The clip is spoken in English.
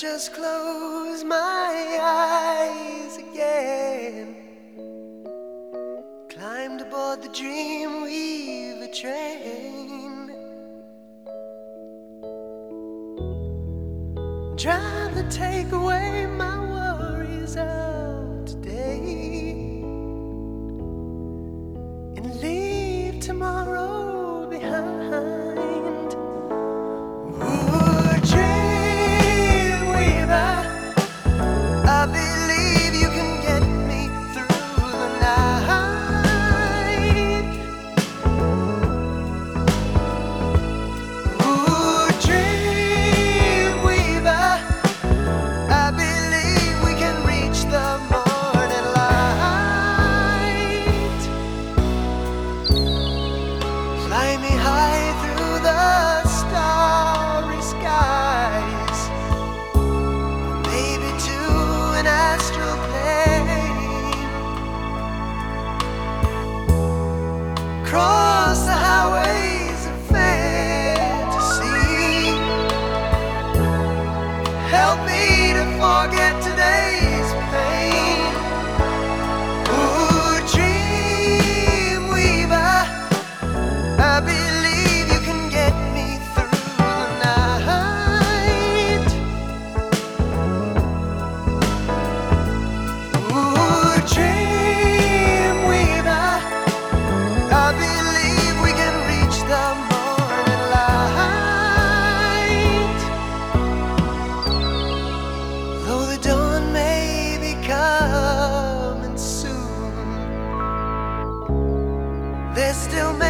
just close my eyes again, climbed aboard the Dreamweaver train, drive to take away my worries of today, and leave tomorrow behind. I believe you can get me through the night. Ooh, Dreamweaver, I believe we can reach the morning light. Fly me high through the starry skies, maybe to an astral plane. Cross the highways of fantasy, help me to forget today's pain. Ooh, Dreamweaver, I believe you can get me through the night. Ooh, Dreamweaver, I believe we can reach the morning light. Though the dawn may be coming soon, there's still